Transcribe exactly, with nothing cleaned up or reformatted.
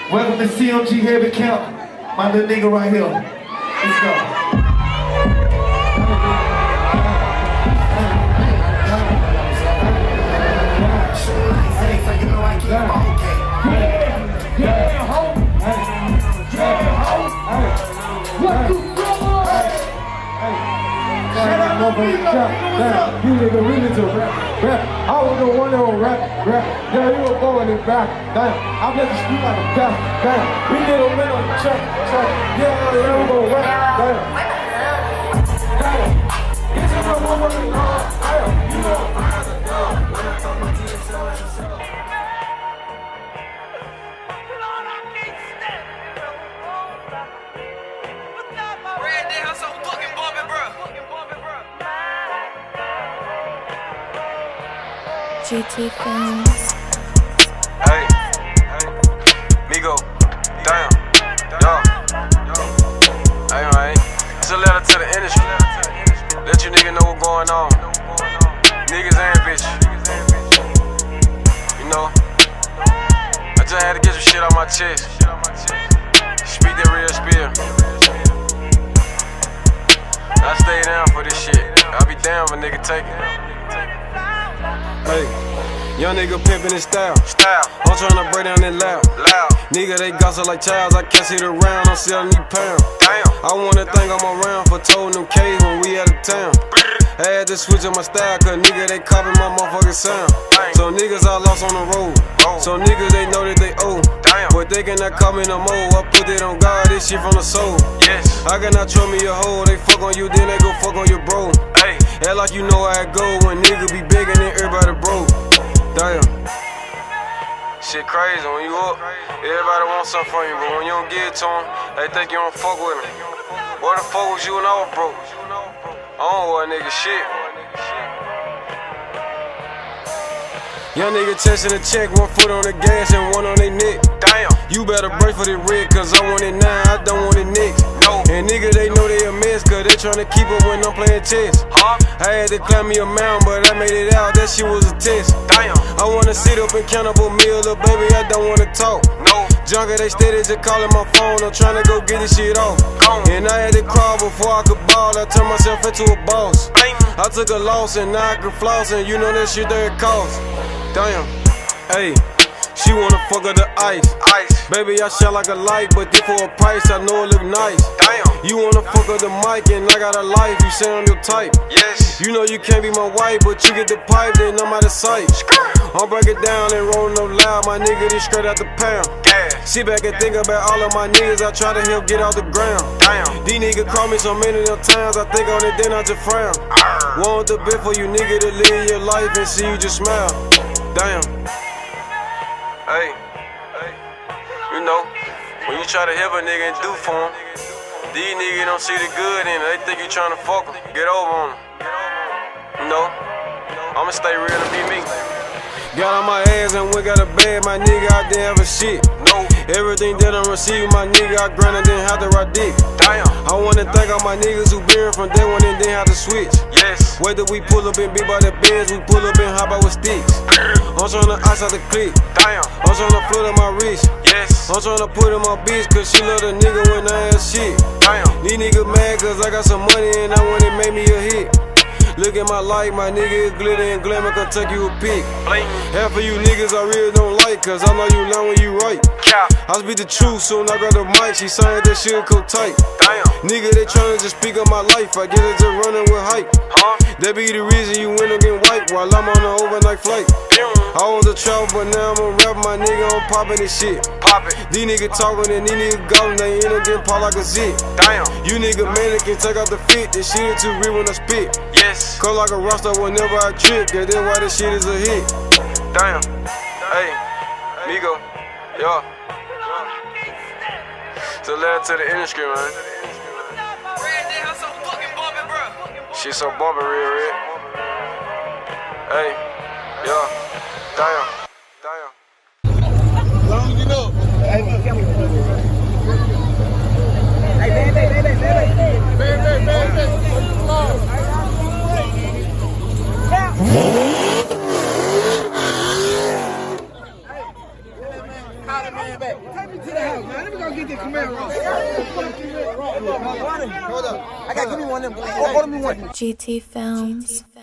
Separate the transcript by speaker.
Speaker 1: Welcome to C M G Heavy Camp. My little nigga right here. Let's go.
Speaker 2: You nigga really to rap, rap. I was the one that would rap, rap. Yeah, you were going in back. Damn, I let the street like a gas. Damn, we did a win on the track, track. Yeah, yeah, we gon' rap. Damn, damn. Get your real motherfucking car. Damn, you know I had to go. When I told my team, so I just saw.
Speaker 3: Red Day, I'm so fucking bumpin', bro.
Speaker 4: G T Films.
Speaker 3: Hey, hey, Migo, damn, yo, hey man, it's a letter to the industry. Let you niggas know what's going on. Niggas and bitches. You know, I just had to get some shit off my chest. Speak that real spiel. I stay down for this shit. I be down for nigga take it. Hey, young nigga pimpin' his style. Style. I'm tryna break down that loud. Loud. Nigga, they gossip like childs. I can't see the round. I'm selling these pounds. Damn. I wanna think I'm around for told them K when we out of town. I had to switch up my style, cause nigga, they copy my motherfucking sound. Damn. So niggas I lost on the road. Oh. So niggas, they know that they owe. Damn. But they cannot call me no more. I put it on God, this shit from the soul. Yes. I cannot throw me a hole. They fuck on you, then they go fuck on your bro. Hey. Act like you know how it go when nigga be big and then everybody broke. Damn. Shit crazy when you up. Everybody wants something from you, but when you don't give it to them, they think you don't fuck with them. Where the fuck was you when I was broke? I don't want nigga shit. Young nigga chasing a check, one foot on the gas and one on their neck. Damn. You better break for the rig, cause I want it now, I don't want it next. No. And nigga, they know they a mess, cause they tryna keep up when I'm playing chess. Huh? I had to climb me a mountain, but I made it out, that shit was a test. Damn. I wanna sit up and count up a meal, little baby, I don't wanna talk. No. Junker, they steady just calling my phone, I'm tryna go get this shit off. Gone. And I had to crawl before I could ball, I turned myself into a boss. Bang. I took a loss and now I can floss, and you know that shit there it costs. Damn, hey, she wanna fuck her the ice. Ice. Baby, I shine like a light, but this for a price, I know it look nice. Damn. You wanna fuck her the mic, and I got a life, you say I'm your type. Yes. You know you can't be my wife, but you get the pipe, then I'm out of sight. I'll break it down and roll no loud, my nigga, this straight out the pound. Yeah. Sit back and think about all of my niggas I try to help get out the ground. Damn. These niggas call me so many of times, I think on it, then I just frown. Arr. Want the best for you nigga to live your life and see you just smile. Damn. Hey, hey, you know, when you try to help a nigga and do for him, these niggas don't see the good in it. They think you tryna fuck him, get over on him. You know, I'ma stay real and be me. Got on my ass and we got a bag, my nigga, I didn't have a shit. No. Everything that I receive, my nigga, I grind and didn't have to ride dick. Damn. I wanna thank all my niggas who been from day one and didn't have to switch. Yes. Whether we pull up and be by the beds, we pull up and hop out with sticks. I'm tryna ice out the click. Damn. I'm tryna flood on my wrist. Yes. I'm tryna put in my bitch, cause she love the nigga when I have shit. Damn. These niggas mad cause I got some money and I want it made me a hit. Look at my life, my nigga is glitter and glamour, can take you a pic. Half of you niggas I really don't like, cause I know you lying when you right. I speak the truth, soon I grab the mic, she saying that shit go tight. Damn. Nigga, they tryna just speak of my life, I get it just running with hype. Huh? That be the reason you win again white, while I'm on an overnight flight. I was a travel, but now I'm a rap, my nigga, I'm poppin' this shit. Pop it. These niggas talking and these niggas gollin', they ain't again pop like a zit. Damn. You nigga mannequin, take out the fit, this shit is too real when I spit. Yes. Call like a roster whenever I trip, yeah, that's why this shit is a hit. Damn. Hey, Migo, yo. It's a letter to the industry, man. Red Day, I'm so fucking bumpin', bro. Shit so bumpin', real, real. Hey, yo. Damn. Damn.
Speaker 2: Long as you know. Hey, baby, baby, baby, baby. Baby, baby, baby. Call the man back.
Speaker 5: Take me to the house, man. Let me go get the Camaro.
Speaker 6: Hold up. I gotta give me one of them. Order me one.
Speaker 4: G T Films.